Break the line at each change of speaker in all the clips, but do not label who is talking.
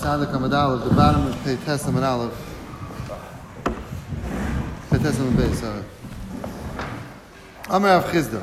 Sadik Amad Aleph, the bottom of Pei Tes Amad Aleph. Pei Tes Amad Beis, sorry. Amar Rav Chizda.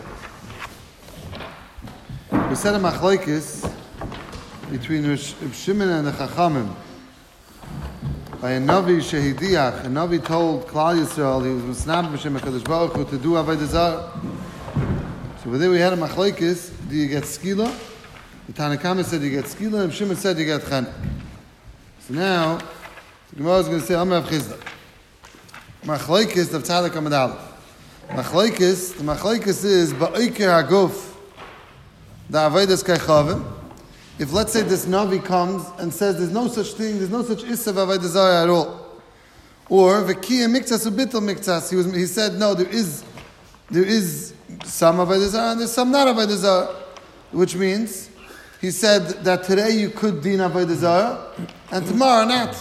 We said a machlokes between Reb Shimon and the Chachamim. By a Navi Shehidiach, a Navi told Klal Yisrael he was Misnab B'Shem HaKadosh Baruch Hu to do Avodah Zarah. So over there we had a machlokes, do you get skila? The Tanna Kama said you get skila, and Shimon said you get chanek. So now, the Gemara is going to say, Amar Rav Chizda. Machlokes of Tzadik Amad Aleph. Machlokes, the machlokes is, Ba'ikir HaGuf, the Avodas Kaychavim. If let's say this Navi comes and says there's no such thing, there's no such Issav Avodah Zarah at all. Or, V'kiyah Miktas U'bitel Miktas, he said, no, there is some Avodah Zarah and there's some not Avodah Zarah. Which means, he said that today you could din Avodah Zarah and tomorrow not.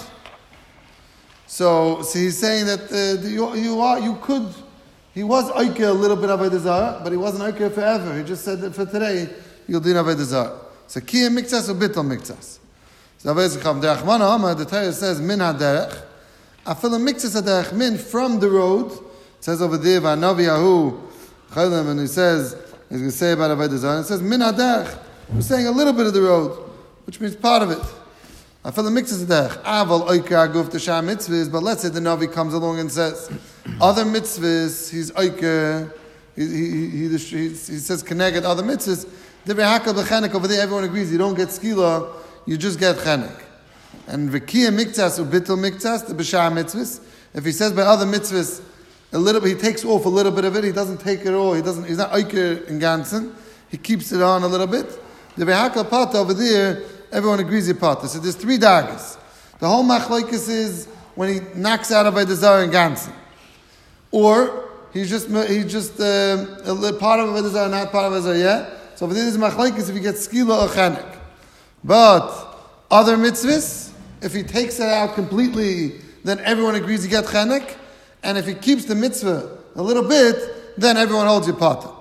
So he's saying that you could. He was Oikeh a little bit Avodah Zarah, but he wasn't Oikeh forever. He just said that for today you'll din Avodah Zarah. So Kiyah Miktas or Bitul Miktas. So the Torah says Min HaDerech. Afil Miktas HaDerech Min from the road. It says over there V'Anavi Yahu Chalim, and he says he's going to say about Avodah Zarah. It says Min HaDerech. We're saying a little bit of the road, which means part of it. I feel the mix is there. Aval oikar guf t'shar mitzvahs, but let's say the Navi comes along and says other mitzvahs. He's oikar. He says connected other mitzvahs. Divrei hakal b'chenek over there. Everyone agrees. You don't get skila. You just get chenek. And v'kiyah miktas u'bitul miktas the b'shar mitzvahs. If he says by other mitzvahs a little bit, he takes off a little bit of it. He doesn't take it all. He's not oikar in ganzen. He keeps it on a little bit. The Vehakal Pata over there, everyone agrees he Pata. So there's three dagas. The whole machlokes is when he knocks out Avodah Zarah and Gansen. Or he's just a little part of Avodah Zarah, not part of Avodah Zarah yet. So over there is machlokes if he gets skila or chanek. But other mitzvahs, if he takes it out completely, then everyone agrees he gets chanek. And if he keeps the mitzvah a little bit, then everyone holds you Pata.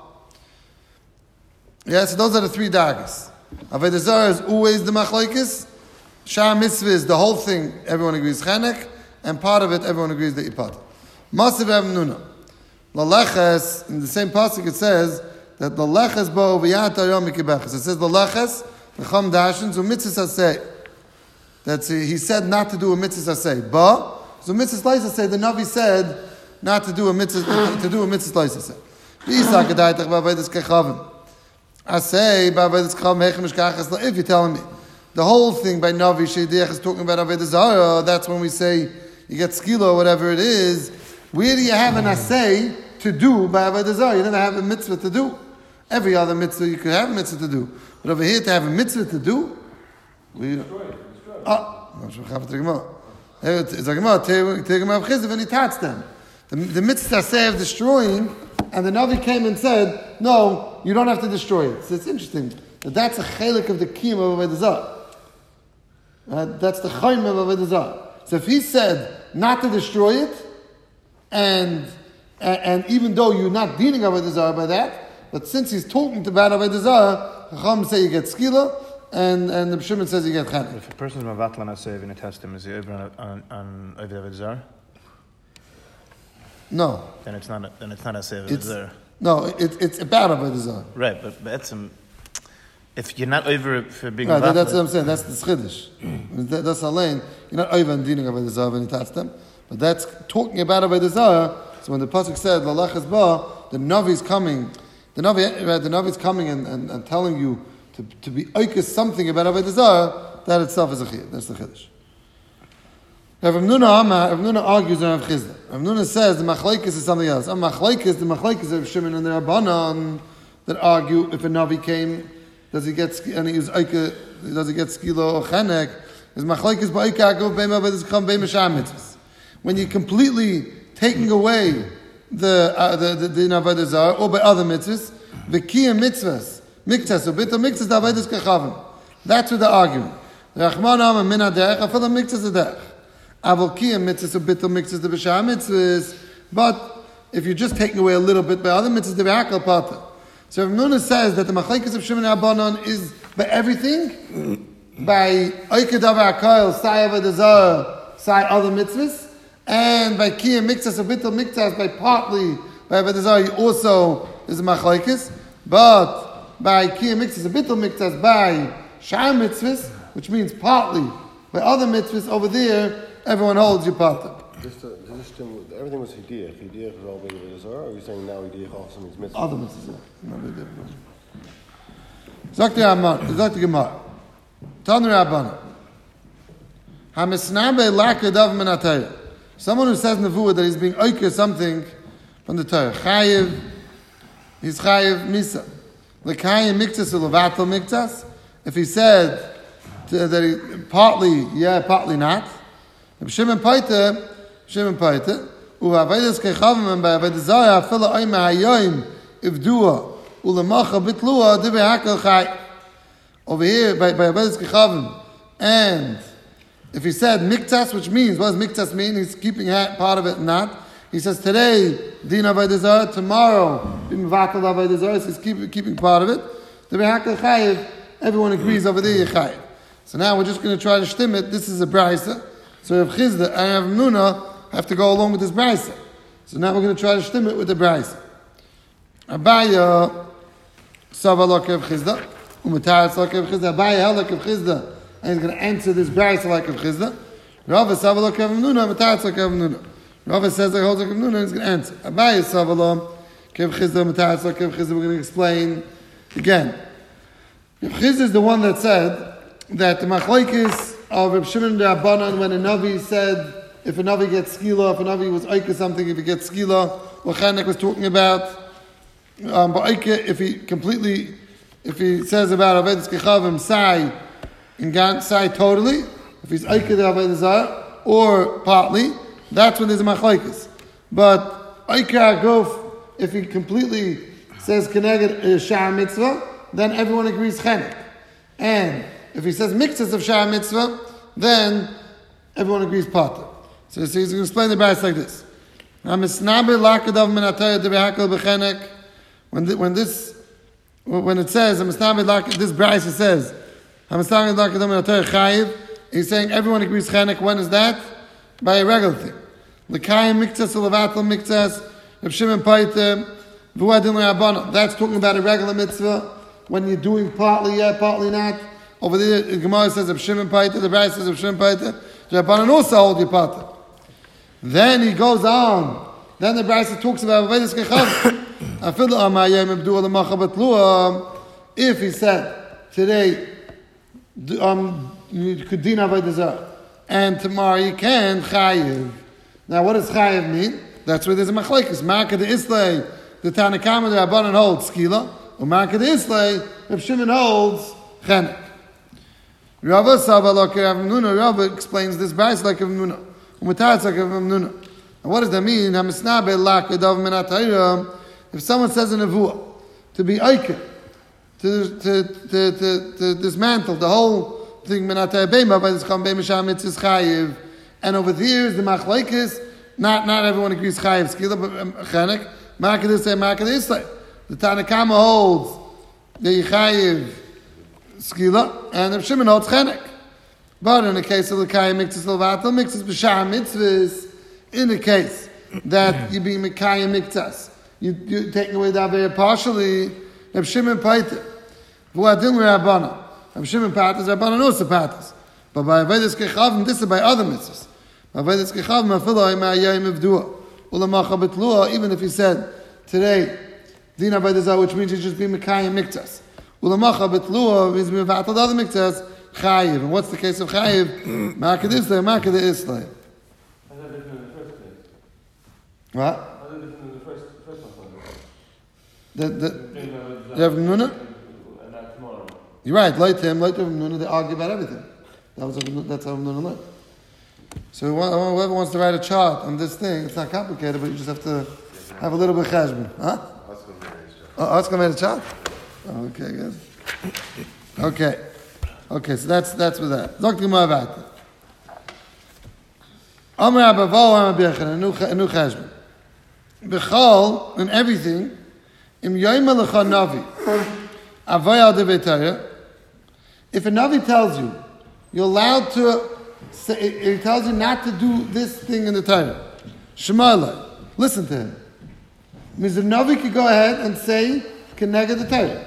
Yeah, so those are the three dagas. Avodah Zarah is always the machlokes. Shar mitzvah is the whole thing. Everyone agrees chanek, and part of it everyone agrees that ipata. Masiv Rav Nuna. Laleches in the same pasuk it says that laleches bo v'yata yom mikibechas. It says laleches l'cham dashin so mitzvah asay. That's he said not to do a mitzvah asay. Ba so mitzvah asay. The Navi said not to do a mitzvah asay. V'yisak adaytach b'avodas kechavim. I say, if you're telling me the whole thing by Navi Sheidiach is talking about Avodah Zarah, that's when we say you get skila or whatever it is. Where do you have an assay to do by Avodah Zarah? You don't have a mitzvah to do. Every other mitzvah you could have a mitzvah to do, but over here to have a mitzvah to do, it's a Gemara when he touched them. The mitzvah assay of destroying. And the Navi came and said, no, you don't have to destroy it. So it's interesting. That's a chelik of the kiyum of Avodah Zarah. That's the chayim of Avodah Zarah. So if he said not to destroy it, and even though you're not dealing Avodah Zarah by that, but since he's talking about Avodah Zarah, Chacham say you get skila, and the Shimon says you get chanek.
If a person is mavatlan asev in a testim, is he over on Avodah Zarah?
No.
Then it's not a save.
No, it's about Avodah Zarah.
Right, but if you're not over for being
right, that's what I'm saying. That's the chiddush. That's Alain. You're not over and dealing Avodah Zarah when you touch them, but that's talking about Avodah Zarah. So when the pasuk said Lalachas ba, the Navi's coming. The Navi's coming and telling you to be oikes something about Avodah Zarah. That itself is a chiyuv. That's the chiddush. Rav Nuna argues on Rav Chizda. Rav Nuna says the machlokes is something else. The machlokes of Shimon and the Rabbanan that argue if a Navi came, does he get skila or chanek? Is machlokes ba'ikar agov beima v'des kam beima sham mitzvahs. When you're completely taking away the Avodah Zarah or by other mitzvahs, v'kiyah mitzvahs, miktas or bitul mitzvahs d'avodas kachavim. That's what they're arguing. Rachman Amar min haderech afal miktas haderech. Avolkiyah mitzvahs or bitul mitzvahs the b'shar mitzvahs. But if you're just taking away a little bit by other mitzvahs, the v'hakal pata. So Rav Nuna says that the machlokes of Shimon and Rabbanan is by everything, by Oikedavar Koil, Sai Avodah Sai other mitzvahs, and by Kiyam Miktas or Bittul Miktas, by partly by Avodah Zarah, he also is a machlokes, but by Kiyam Miktas or Bittul Miktas, by Sha'ar mitzvahs, which means partly by other mitzvahs over there, everyone holds you part.
Everything was Hidiyach. Hidiyach is all being Avodah Zarah, or are you saying now Hidiyach also means mitzvah?
Other mitzvahs, Zok the Gemara. Tanu Rabbana. Hamisnabe lakadav min atayah. Someone who says nevuah that he's being oikeh something from the Torah. Chayiv, he's chayiv misa. L'kayim miktas or levatel miktas. If he said that he partly, yeah, partly not. Shimon paita, u'avaydus kechavim and by avodah zarah afila oime hayoim ivdua u'lemacha bitlua dibe hakel chayiv. Over here, by avodas kechavim, and if he said miktas, which means, what does miktas mean? He's keeping part of it, not. He says today, din avodah zarah, tomorrow, b'mivakel avodah zarah, so he's keeping part of it. The behakel chayiv, everyone agrees over there, chayiv. So now we're just going to try to shtim it. This is a brisa. So Rav Chizda and Rav Nuna have to go along with this brisa. So now we're going to try to shtim it with the brisa. Abaya, savalok Rav Chizda. Umataras like Rav Chizda, Abaye held like Rav Chizda, and he's going to answer this brayse like Rav Chizda. Rava Savala like Rav Nuna, Umataras like Rav Nuna. Rava says like holds like Rav Nuna, and he's going to answer. Abaye Savala, Rav Chizda, Umataras like Rav Chizda. We're going to explain again. Rav Chizda is the one that said that the machlokes of Rav Shimon the Rabbanan when a Navi said if a Navi gets skila, if a Navi was oike something, if he gets skila, what Chanek was talking about, but oike if he completely. If he says about Avodas Kechavim, Sai, and Sai totally, if he's Eiked Avodah Zarah, or partly, that's when there's a machlokes. But Eiked Gof, if he completely says Keneged Sha'ar Mitzvah, then everyone agrees Chenek. And if he says mixes of Sha'ar Mitzvah, then everyone agrees Pata. So he's going to explain the Bryce like this. When it says, this Brisa says, he's saying everyone agrees Chenek. When is that? By a regular thing. L'kayim miktas u'levatel miktas, Rav Shimon paita, v'uadin l'Rabbana. That's talking about a regular mitzvah. When you're doing partly, yeah, partly not. Over there, the Gemara says Rav Shimon paita, the Brisa says Rav Shimon paita, the Rabbanan also hold your pata. Then he goes on. Then the Brisa talks about Avodas Kechavim. If he said today you could din avodah zarah and tomorrow you can chayiv. Now what does chayiv mean? That's where there's a machlekes. Marka the Islay, the Tanakama the Rabbanan holds skila, or Marka the Islay, Rav Shimon holds chenek. Rava Savalok Rav Nuna. Rava explains this brayse like Rav Nuna. Umatatz like Rav Nuna. And what does that mean? Hamisnabe lakav min atayram. If someone says in a nevuah to be oike, to dismantle the whole thing, and over here is the machlokes. Not everyone agrees chayiv skila, but chenek. Makadis say makadis say. The Tanakama holds the chayiv skila, and the Shimon holds chenek. But in the case of the chayiv mixes levatel mixes b'sha'ar mitzvahs, in the case that you be mekayim miktas. You're taking away the Avera partially. Rav Shimon paita. V'uadin l'Rabbana. Rav Shimon patas, Rabbanan also patas. But by Avodas Kechavim, this is by other mitzvahs. By Avodas Kechavim, afilo ha'yayim ivdua. Ulamacha betlua, even if he said, today, din avodah zarah, which means he's just being mekayim miktas. Ulamacha betlua, he's being vatal other miktas, chayiv. And what's the case of chayiv? Makad Islay, Makad Islay. What? The Rav Nuna? You're right, like him, like Rav Nuna, they argue about everything. That's how Rav Nuna learned. So whoever wants to write a chart on this thing, it's not complicated, but you just have to have a little bit of cheshbon. Huh? Oscar made a chart? Okay, good. Okay, so that's with that. Zok the Gemara about it. Amar Abavo, Amar Birchen, a new cheshbon. Bechal, and everything, Im yoyma lecha navi, avoy al devei Torah. If a navi tells you you're allowed to say, it tells you not to do this thing in the Torah. Shema Elai. Listen to him. Means the Navi could go ahead and say, Keneged the Torah.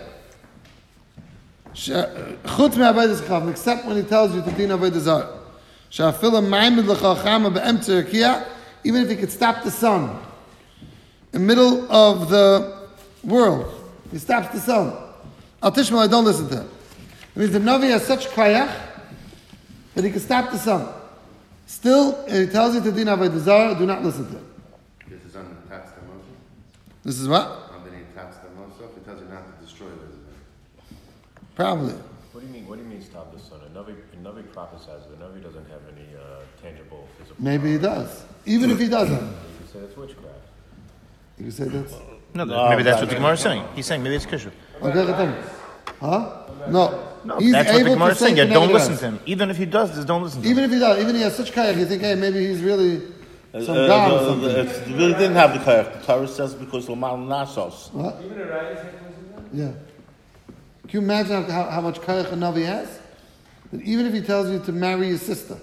Chutz me'avodas chacham, except when he tells you to din avodah zarah. Sha'afilah ma'amid l'chachama be'emtzer rakia, even if he could stop the sun in the middle of the world, he stops the sun. Al tishma, don't listen to him. It means the Navi has such kayach that he can stop the sun. Still, if he tells you to din avodah zarah, do not listen to him.
This is under tax the Moshe.
This is what?
Underneath tax the Moshe. It tells you not to destroy it.
Probably.
What do you mean stop the sun? A Navi prophesies. The Navi doesn't have any tangible physical.
Maybe he does. Even if he doesn't.
You could say that's witchcraft.
You can say that's...
No, maybe that's what the Gemara is saying. He's saying maybe it's kosher.
Okay, huh? No.
No,
He's
that's what the
able
Gemara
to
is saying.
say
Yeah, don't
Keneged
listen
us.
to him. Even if he does this, don't listen to
Even
him.
if he does, even if he has such kayak, you think, hey, maybe he's really some god or something.
It really didn't have the kayak. The Torah says because Lamal Nasos.
What? Yeah. Can you imagine how much kayak a Navi has? That even if he tells you to marry your sister,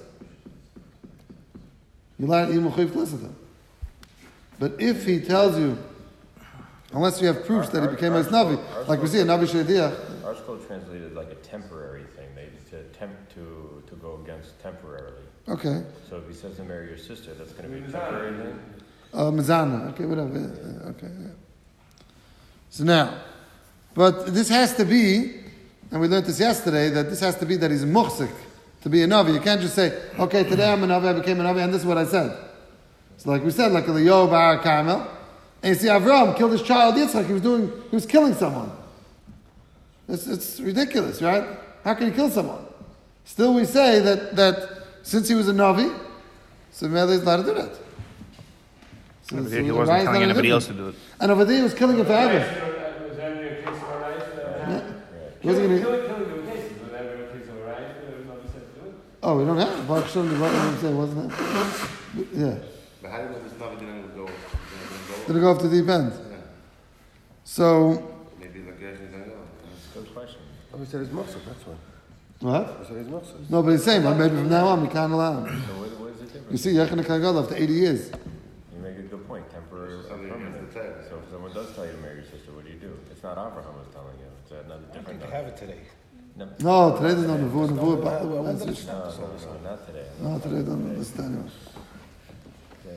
you're mechuyev to listen to him. But if he tells you, unless you have proofs that he became a Navi, like we see a Navi Shediach.
Our school translated like a temporary thing. They attempt to go against temporarily.
Okay.
So if he says to marry your sister, that's going to be a temporary thing.
Mizana. Okay, whatever. Okay. Yeah. So now, but this has to be, and we learned this yesterday, that this has to be that he's muhsik to be a Navi. You can't just say, okay, today I'm a Navi, I became a Navi, and this is what I said. So like we said, like Eliyahu Bar Carmel, and you see Avram killed his child Yitzchak, he was killing someone. It's ridiculous, right? How can you kill someone? Still we say that since he was a Navi, so Mele is allowed to do that. So,
Over
so
there, he
the
wasn't
Raya is
telling
not
anybody
different.
else to do it.
And over there he was killing him forever.
Was there ever a case of Arais?
He wasn't gonna-
Killing the cases. Was there ever a case of Arais? There was nobody said to do it.
Oh, we don't have it. Baruch Shem, wasn't it? Yeah.
But how do you know this Navi didn't go?
Did it go off the deep end?
Yeah.
So,
Maybe like Gershon didn't go.
Good question.
Oh, he said he's Muslim, that's why.
what?
He said he's Muslim.
No, but he's saying, but maybe from now on we can't allow him.
So what is the difference?
You see, Yechon Kagol after 80 years.
You make a good point. Temporary or
Something
permanent.
against the Torah.
So if someone does tell you to marry your sister, what do you do? It's not Abraham who's telling you. It's another different.
They have it today.
No,
No, today there's no Nevuah. Nevuah,
no, not today.
no, today they don't understand.
Yeah.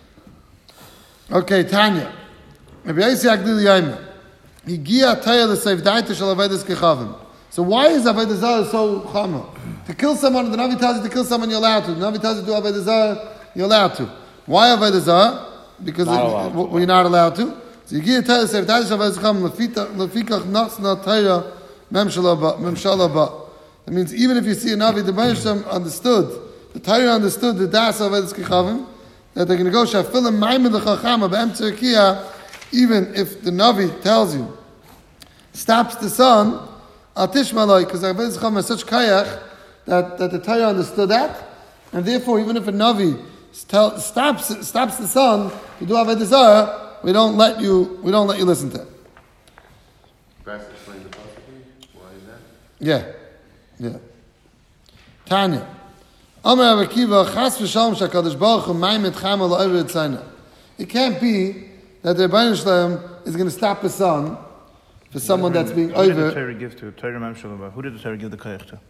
Okay, Tanya. Maybe I say Agdil Yaima. Higia Taya l'seif daita shel avodas kechavim. So why is avodah zarah so chama? To kill someone, the Navi tells you to kill someone, you're allowed to. The Navi tells you to do avodah zarah, you're allowed to. Why avodah zarah? Because you're not allowed to. So Higia Taya l'seif daita shel avodas kechavim lefikach nasna Torah memshala ba. That means even if you see a Navi, the Moshe understood, the Torah understood the das of avodas kechavim, that they're going to go shafilim ma'imid l'chachama be'emtzer rakia. Even if the Navi tells you, stops the sun, al tishmaloi, because Avodas Chacham has such kayach that the Torah understood that, and therefore even if a Navi stops the sun to do Avodah Zarah, we don't let you listen to it.
Bryce explained the possibility. Why is that?
Yeah. Tanya. Amar Rabbi Akiva, chas v'shalom shakadosh baruch hu maimed chama la'over etzayna. It can't be that the Rebbeinu Shalom is going to stop the sun for someone that's being
Who did the
over.
Torah give to? Torah Mem Shalom. Who did the Torah give the koyach to?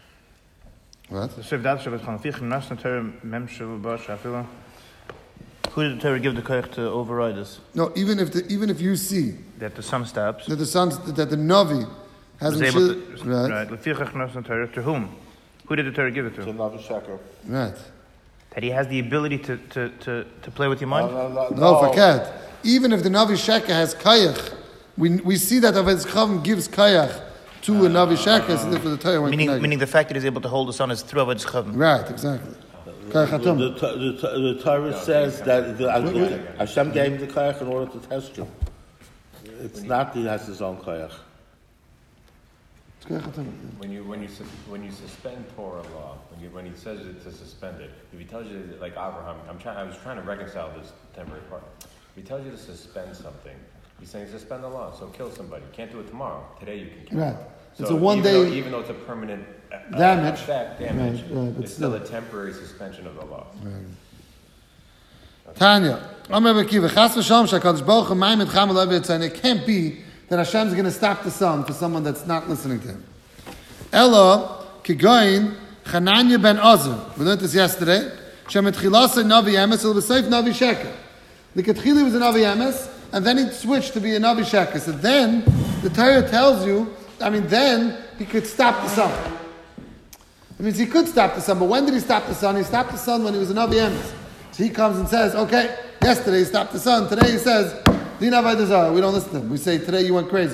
What?
The Seif Dat Shabbat Chan Fichim Nasna Torah Mem Shalom Shafila. Who did the Torah give the koyach to override this?
No, even if you see
That the sun stops.
that the Navi hasn't
Was able to,
right,
Lefichach Nasna Torah to whom? Who did the Torah give it
To
to?
Navi Sheker.
right.
That he has the ability to play with your mind.
No, forget. Even if the Navi Sheka has kayach, we see that Avodas Chacham gives kayach to a Navi Sheka, so therefore the Torah went connected.
Meaning the fact that he's able to hold the sun is through Avodas Chacham.
Right, exactly. Kayach Hatam.
The Torah says that Hashem gave him the kayak in order to test you. It's not that he has his own kayak.
It's Kayach Hatam.
When you suspend Torah law, when he says it to suspend it, if he tells you like Abraham, I was trying to reconcile this temporary part. If he tells you to suspend something, he's saying suspend the law, so kill somebody. Can't do it tomorrow. Today you can kill.
Right.
So
It's a one
even
day.
though, even though it's a permanent
damage.
Effect, damage.
Right, but
It's still a temporary suspension of the law.
Tanya, Amar Bakiva, Chas v'shalom shakadosh baruch hu ma'im etcham v'lo b'yitzayin. It can't be that Hashem's going to stop the sun for someone that's not listening to him. Ella kigoyin Chananya ben Azur. We learned this yesterday. Shemetchilasa Navi Emes il b'seif Navi Sheker. The Ketchili was a Navi Emes, and then he switched to be a Navi Sheker. So then the Torah tells you, then he could stop the sun. It means he could stop the sun, but when did he stop the sun? He stopped the sun when he was a Navi Emes. So he comes and says, okay, yesterday he stopped the sun. Today he says, Dina Vaidazara. We don't listen to him. We say, today you went crazy.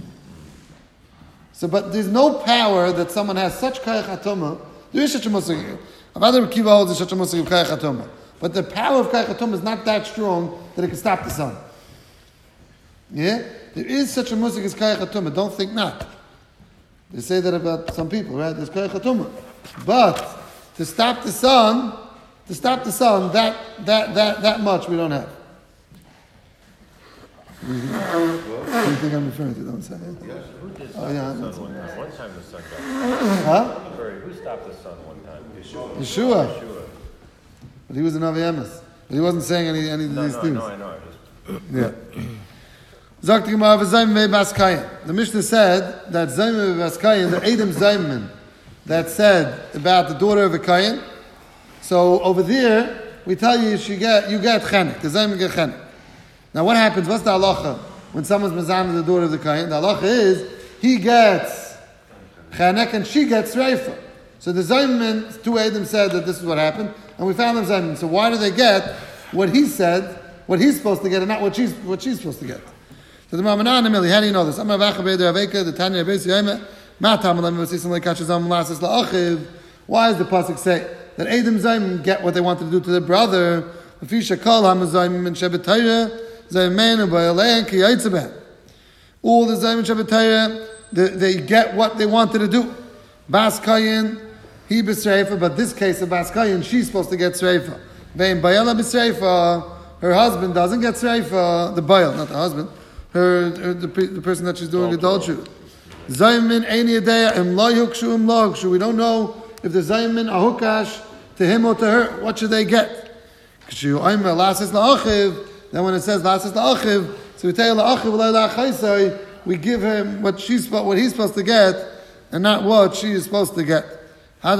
So, but there's no power that someone has such Kayach Atoma. There is such a Musig. Avadar Kiva holds such a Musig of Kayach Atoma. But the power of Kayach Atoma is not that strong that it can stop the sun. Yeah? There is such a Musig as Kayach Atoma. Don't think not. They say that about some people, right? There's Kayach Atoma. But to stop the sun, that much we don't have. What do you think I'm referring to? Don't say it. Oh yeah.
One time the sun got.
Huh?
Sorry, who stopped the sun one time?
Yeshua. But he was an Navi Emes. But he wasn't saying any of these things.
No, I know.
Yeah. Zok the Gemara v'Zayim ve'Bas Kayin. The Mishnah said that Zayim ve'Bas Kayin, the Edom Zayman, that said about the daughter of a Kayin. So over there, we tell you you get chenek. The Zayim get chenek. Now what happens? What's the halacha when someone's mezana the daughter of the Kayin? The halacha is he gets chenek and she gets reifa. So the Zayman, two Edom said that this is what happened, and we found them Zayman. So why do they get what he said, what he's supposed to get, and not what she's supposed to get? So the Ma'amanan Amili, how do you know this? The Tanya why does the pasuk say that Edom Zayim get what they wanted to do to their brother? All the Zayim Shabbatayah, they get what they wanted to do. Bas Kayin, he b'sreifa, but this case of Bas Kayin, she's supposed to get sreifa. Vein Bayala b'sreifa, her husband doesn't get sreifa, the Bayal, not the husband, the person that she's doing adultery. Zaymin Eini Adeya, Im La Yukshu, Im La Yukshu. We don't know if the Zaymin are hukash to him or to her, what should they get? Then when it says Lasis La'achiv, so we tell La'achiv, we give him what he's supposed to get, and not what she is supposed to get. Okay,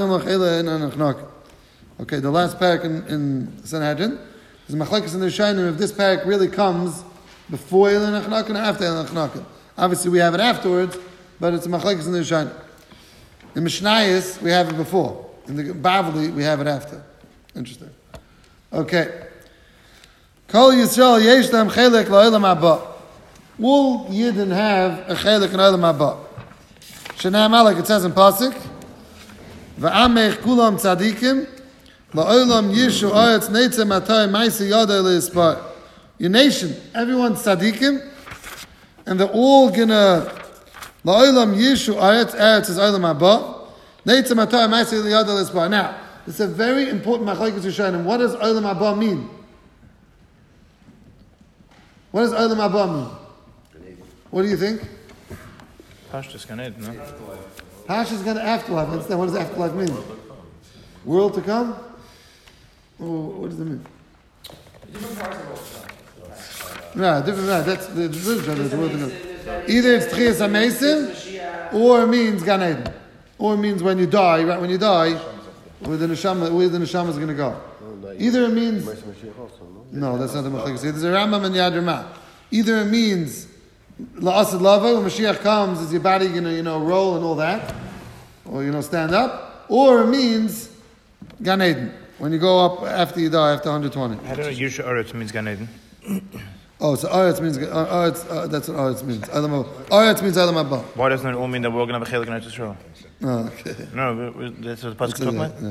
the last parak in Sanhedrin is Machlekes in the Rishonim if this parak really comes before Eilan Achnakin or after Eilan Achnakin. Obviously we have it afterwards, but it's Machlekes in the Rishonim. In Mishnayos we have it before. In the Bavli we have it after. Interesting. Okay. Kol Yisrael yesh lam chelek la'olam haba. Will Yidden have a chelek in olam haba? Shnei Amalek, it says in pasuk, va'amech kulam tzadikim la'olam yishu oretz neitzeh matay ma'aseh yadei le'yispar. Your nation, everyone's tzadikim, and they're all gonna la'olam yishu oretz is olam haba. Neitzeh matay ma'aseh yadei le'yispar. Now, it's a very important machlokes rishonim. What does olam haba mean? What does olam haba mean? What do you think?
Pashtus Gan Eden, no?
Pash is going to afterlife. Understand what does afterlife mean? World to come? What does it mean? Right, different. Right, that's the world to come. Either it's Tchias HaMesim, or it means Gan Eden, or it means when you die. Right, when you die, where the neshama is going to go. Either it means no, that's not the Machlekes. There's a Rambam and Yad Ramah. Either it means La'asad Lava, when Mashiach comes, is your body going to, roll and all that? Or, stand up? Or it means Gan Eden, when you go up after you die, after 120.
I don't know, Yishu Oretz means Gan Eden.
Oh, so Oretz means, that's what Oretz means. Oretz means Olam Haba.
Why doesn't it all mean that we're going to have a Chelek in Eretz Yisrael?
Oh, okay.
No, that's what the pasuk talking about.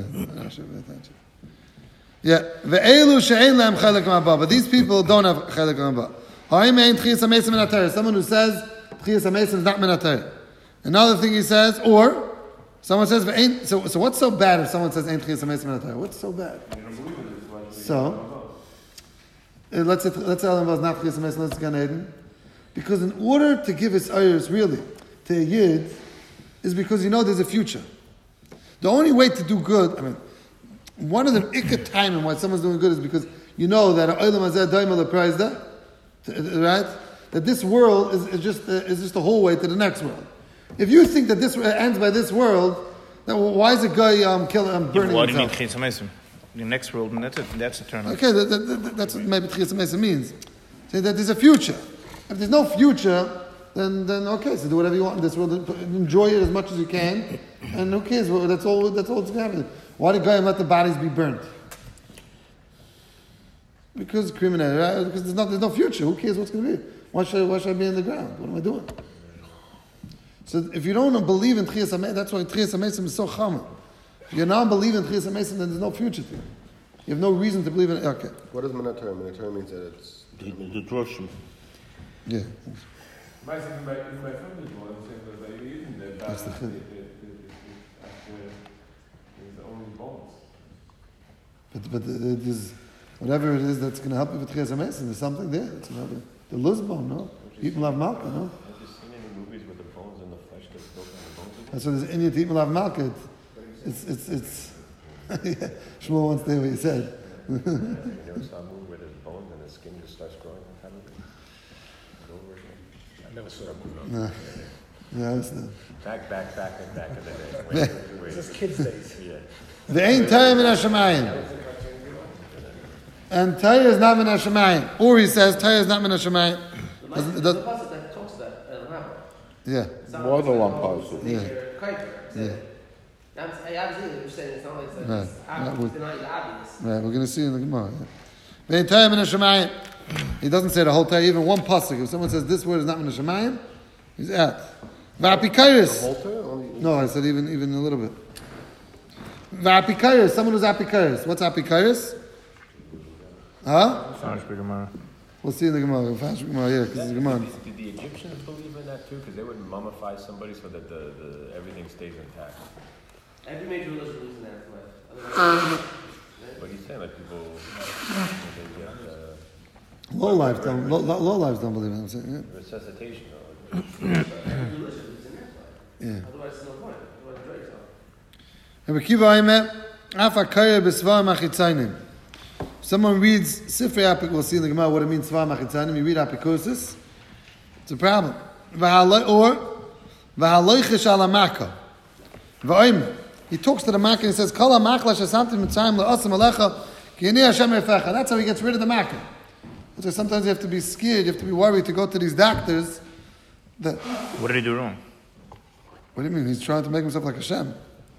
Yeah, ve'elu she'ein lehem chelek ma'aba, but these people don't have chelek ma'aba. Ha'im ein tchias ha'mesim min ha'torah. Someone who says tchias ha'mesim is not min ha'torah. Another thing he says, or someone says ve'ein. So what's so bad if someone says ein tchias ha'mesim min ha'torah? What's so bad? So let's say Olam Haba is not tchias ha'mesim, let's Gan Eden, because in order to give his ayers really to a yid is because there's a future. The only way to do good, I mean, one of the ikka time and why someone's doing good is because you know that right? That this world is just the whole way to the next world. If you think that this ends by this world, then why is a guy burning
Why do you need
himself?
Chiyas HaMesim? The next world, and that's eternal.
Okay, that's what maybe Chiyas HaMesim means. Say that there's a future. If there's no future, then okay, so do whatever you want in this world, enjoy it as much as you can, and who cares? Well, that's all that's going to happen. Why did God let the bodies be burnt? Because criminal, right? Because there's no future. Who cares what's going to be? Why should I be in the ground? What am I doing? So if you don't believe in Chiyas HaMesim, that's why Chiyas HaMesim is so common. If you're not believing in Chiyas HaMesim, then there's no future to it. You have no reason to believe in it. Okay.
What is Minator? Minator means that it's...
The drushim.
Yeah.
Meistens in my family was that they even the
That's the thing.
the only bones.
But it is, whatever it is that's going to help you with Chiyas HaMesim, there's something there. It's another, the luzbon, no? Eat Malav Malka, no?
Have you seen any movies where the bones and the flesh gets broken and the bones again?
That's why there's India to eat Malav Malka. It's yeah, Shmuel wants to hear what you said.
You never saw a movie where there's bones and the skin just starts growing on top of it? It's over again. I never saw that movie.
No. Yeah, it's
Back in the day. Wait.
This is kids' days.
Yeah.
the ain't Torah min hashamayim. And Torah is not min hashamayim. Or he says Torah is not min hashamayim.
The pasuk that talks that
Yeah.
More than one puzzle.
Yeah.
Yeah. Obviously, you're saying it's not like it's
Right.
obvious. Denying the obvious.
Right, we're going to see in the Gemara. The ain't Torah min hashamayim. He doesn't say the whole Torah, even one pasuk. If someone says this word is not min hashamayim, he's out. V'apikairis. No, I said even a little bit. V'apikairis. Someone who's apikairis. What's apikairis? Huh? We'll see in the Gemara. Fast Gemara, yeah, because it's Gemara.
Did the Egyptians believe in that too? Because they would mummify somebody so that the everything stays intact.
Every major religion believes in that.
But he's saying like people, they get
Low lives don't believe it. I'm saying, yeah.
resuscitation.
Every religion believes in that.
Yeah.
Otherwise, there's no point. Otherwise, it's
Rabbi Kiva Aimet, Afa Kaya B'Svar Machitzainim. Someone reads Sifrei Apik, we'll see in the Gemara what it means Svar Machitzainim. You read Apikosis, it's a problem. V'haloichish ala Makkah. V'oimer. He talks to the Makkah and he says, Kala Makla Shasamtim Mitzayim La'asam Alecha Ki Yini Hashem Refecha. That's how he gets rid of the Makkah. That's why sometimes you have to be scared, you have to be worried to go to these doctors.
What did he do wrong?
What do you mean? He's trying to make himself like Hashem.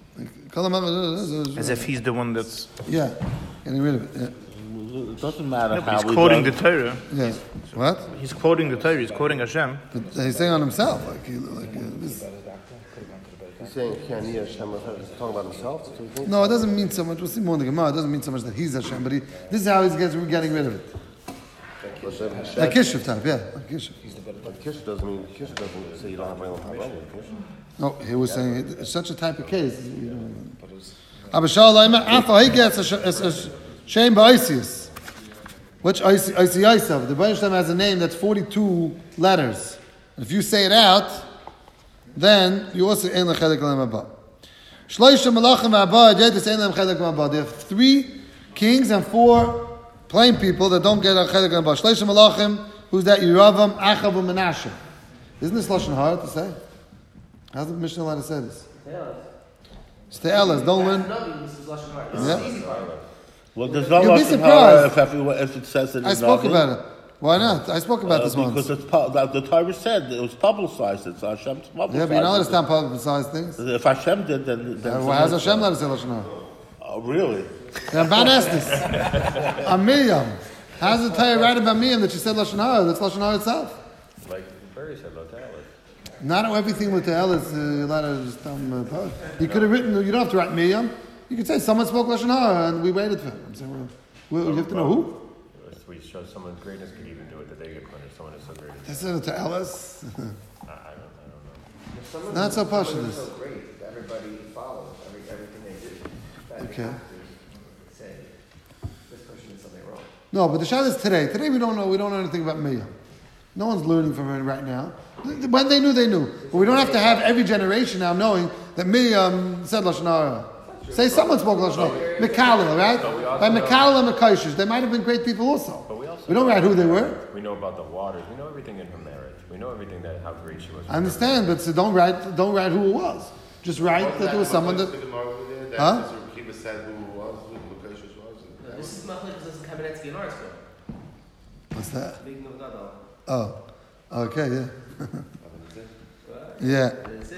As if he's the one that's...
Yeah, getting rid of it. Yeah.
It doesn't matter how
He's
we
quoting
do
the
it.
Torah.
Yeah. What?
He's quoting the Torah. He's quoting Hashem.
But he's saying on himself, this.
He's saying, Kiani Hashem, he's talking about himself? That's what he thinks?
No, it doesn't mean so much. We'll see more in the Gemara. It doesn't mean so much that he's Hashem, but this is how he's getting rid of it.
But then Hashem,
Like Kishiv type, yeah. Like Kishiv.
but Kish doesn't say you don't have real power.
No, he was saying it's such a type of case. Abishal Afa, he gets a shame by Isis. Which Isisav? The Baruch Shem has a name that's 42 letters. And if you say it out, then you also ein lechedek l'hem haba. Shloisha malachim v'abba yedis ein lhem chedek l'hem haba. There are 3 kings and 4 plain people that don't get a chedek l'hem haba. Shloisha malachim, who's that? Yeravam, Achav, and Menashe. Isn't this lashon hard to say? How's the Mishnah allowed to say this? Stay Elas, don't learn. Yeah.
Well, there's no
You'll be
lashon hara
surprised.
if it says it.
I spoke about it. Why not? I spoke about this once.
Because it's the Torah said it was publicized. It's Hashem's publicized.
Yeah, but you're not understand publicized things.
If Hashem did, then
Why has Hashem let us say lashon hara?
Oh, really?
Yeah, Ban Estes. A Miriam. How's the Torah right about Miriam that she said lashon hara? That's lashon hara itself.
Like Barry said about Talis.
Not everything with the L is a lot of just you could have written. You don't have to write Miriam. You could say someone spoke lashon hara and we waited for him. I'm saying, well, you have to know who.
We show someone's greatness could even do it, that they get punished. Someone is so great.
They said it to Ellis.
I don't know.
Not so posh
Someone
this.
so great that everybody follows everything they do. That
Okay.
you have to say this person did something wrong.
No, but the shot is today. Today we don't know anything about Miriam. No one's learning from her right now. When they knew, they knew. But we don't have to have every generation now knowing that Miriam said lashon hara. Say someone spoke Lashon Hara. Mekalel, right? By Mekalel and Mekoshish, they might have been great people also.
But
we don't write who they were.
We know about the waters. We know everything in her marriage. We know everything that how great she was.
I understand, but so don't write who it was. Just write that there was someone that. Huh?
Kiva said who it was, who Mekoshish was.
This is Machlekes as Kamenetsky in our school.
What's that?
Big no gadol.
Oh, okay, yeah. Yeah.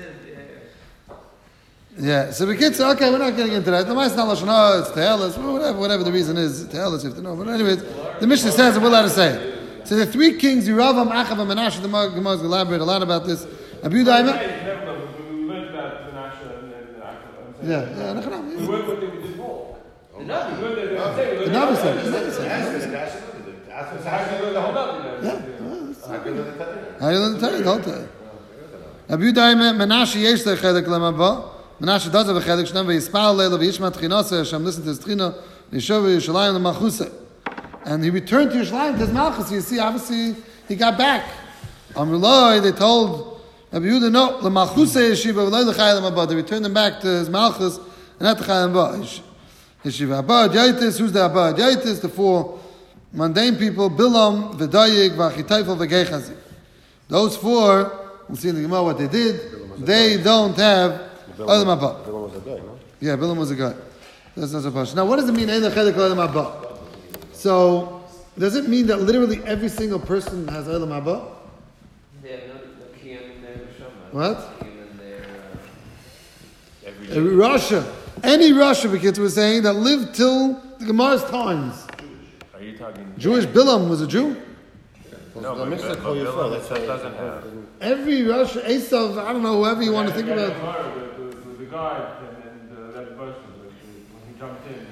Yeah, so we get okay, we're not getting into that. The Ma'aseh not Lashon Hara, it's Tehelis, whatever the reason is, Tehelis, you have to know. But anyways, the Mishnah says, and we'll let it say it. So the three kings, Yeravam, Achav, and Menashe, the Gemara is going to elaborate a lot about this. Abu Daima.
We learned about Menashe and Achav.
Yeah.
We worked with them with this wall.
The Navi.
The Navi said.
So how do you learn the whole Navi then?
How do you learn the Torah? The whole Torah. Abu Daima, Menashe yesh le'chedek lemaba. Menashe does have a chedek shnem ve'yispal le'la ve'yishma tchinase. Hashem listened to his tchina. Yeshov Yerushalayim le'malchuseh. And he returned to Yerushalayim to his malchus. You see, obviously, he got back. Amrullah, they told Rabbi Yehuda, no, le'malchuseh yeshiva v'lo l'chayim le'maba. They returned him back to his malchus and not to chayim le'maba. Yeshiva Abad Yaitis, who's the Abad Yaitis? The four mundane people, Bilam, V'dayik, V'achitayfel, V'geichazi. Those four, we'll see in the Gemara what they did. They don't have Olam Haba.
Bilam was a guy, no?
Yeah, Bilam was a guy. That's not a question. Now, what does it mean? Ein Chedek Olam Haba. So, does it mean that literally every single person has Olam Haba?
They have no kiyum in their neshama.
What?
Kiyum in their.
Every Russia. Any Russia, because we're saying that lived till the Gemara's times.
Are you talking
Jewish Bilam was a Jew.
No, but Bilam doesn't have.
Every Russia, Esav, I don't know, whoever you want to think about.
The guy and that version when he jumped in.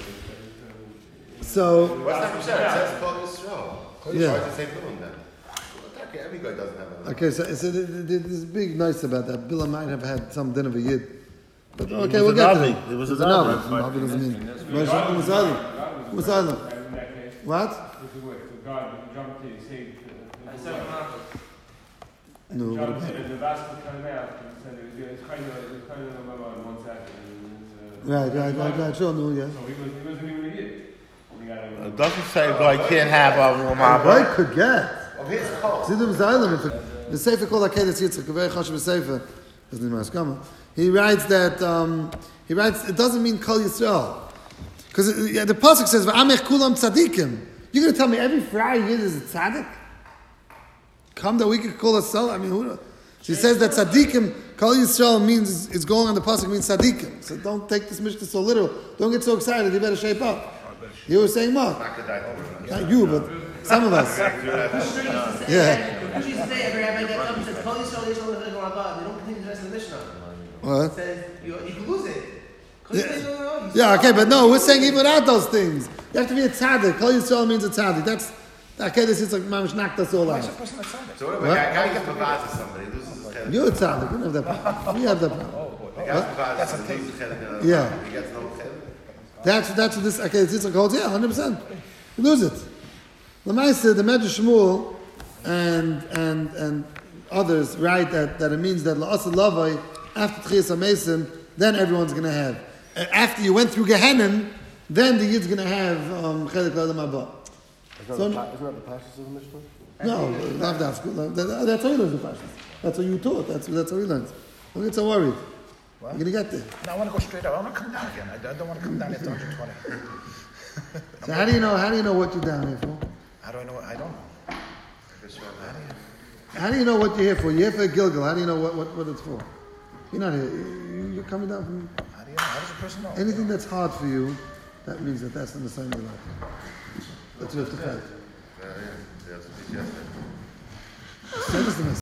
So,
What's that percent? It says Kol Yisrael. Kol
Yeah.
Yisrael is the same Bilam then. Every guy doesn't have that.
okay, so there's big nice about that. Bilam might have had some din of a yid. But okay,
It
we'll
was
get
a
there.
Navi. It was a
Navi.
Navi.
Navi doesn't mean. Muslim. What?
The guy who jumped in, he saved.
No. What
Jumped
about
in
it?
and the basket came out and said it was kind of on 1 second.
Right. Sure, no, yeah.
So he wasn't even a kid.
It doesn't say the guy can't have Olam
Right,
Haba.
could get.
Of his call.
See the Zaylim. The Sefer called Akedah Yitzchak, a very chashuv Sefer. His name is Maskama. He writes that it doesn't mean Kol Yisrael, because the pasuk says V'amech kulam tzadikim. You're going to tell me every Friday Yid is a tzaddik? Come that we could call a cell. I mean, who? She says that tzaddikim, Kol Yisrael means it's going on the pasuk means tzaddikim. So don't take this Mishnah so literal. Don't get so excited. You better shape up. You were saying what? Not you, but some of us. Yeah.
What you say every rabbi that comes and says, Kol Yisrael, Yisrael, Yisrael, Yisrael, they don't continue the rest of the Mishnah.
What?
It says, you can lose it. Kol Yisrael,
Yeah, okay, but no, we're saying even without those things. You have to be a tzaddik. Kol Yisrael means a tzaddik. That's, okay, this is like, mamish knocked us all out.
So what if a guy gets pavaz to somebody, loses his head?
You're a tzaddik. You don't have that problem. We have that problem.
A guy's pavaz to somebody, loses his head.
Yeah.
He gets no head.
That's what this, okay, this is holds, yeah, 100%. You lose it. Lamaisa, the Medrash Shmuel and others write that it means that la'asad lavai, after Tchias HaMesim, then everyone's going to have. After you went through Gehenna, then the Yid's going to have Chedek L'Olam Haba.
Isn't that the pashas of the Mishnah?
No, not that. That's how you learn the Pashas. That's what you taught. That's how you learned. Don't get so worried. You're going to get there.
No, I want to go straight up. I want to come down again. I don't want to come down after 120.
So how do you know what you're down here for?
How do I know? I don't know.
How do you know what you're here for? You're here for Gilgal. How do you know what it's for? You're not here. You're coming down from...
How do you know? How does a person know?
Anything that's hard for you, that means that's in the same life. That's what you have to fight.
That's what he just said.
Send us the message.